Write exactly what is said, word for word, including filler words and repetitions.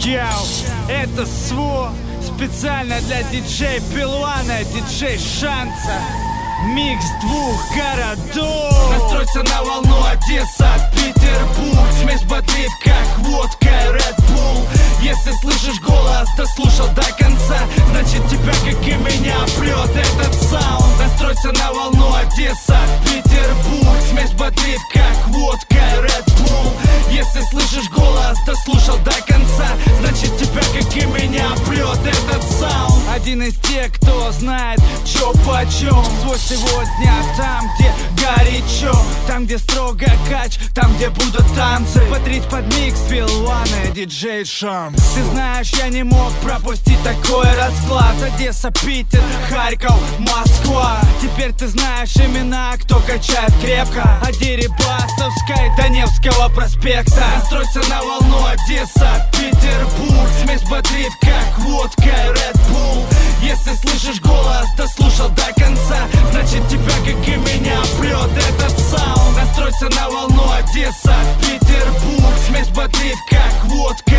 Яу, это СВО специально для диджей Пилуана, диджей Шанса. Микс двух городов. Настройся на волну Одесса, Петербург. Смесь бодрит, как водка Red Bull. Если слышишь голос, дослушал до конца, значит тебя, как и меня, прет этот саунд. Настройся на волну Одесса, Петербург. Смесь бодрит, как водка Red Bull. Если слышишь голос, дослушал до конца, значит тебя, как и меня, прет этот саунд. Один из тех, кто знает, чё почем. Свой сегодня там, где горячо, там, где строго кач, там, где будут танцы. Бодрить под микс Пилуана, диджей Шам. Ты знаешь, я не мог пропустить такой расклад. Одесса, Питер, Харьков, Москва. Теперь ты знаешь имена, кто качает крепко. От Дерибасовской до Невского проспекта. Настройся на волну Одесса, Петербург. Смесь бодрит, как водка Red Bull. Если слышишь голос, дослушал до конца, значит тебя, как и меня, прет этот саунд. Настройся на волну Одесса, Петербург. Смесь бодрит, как водка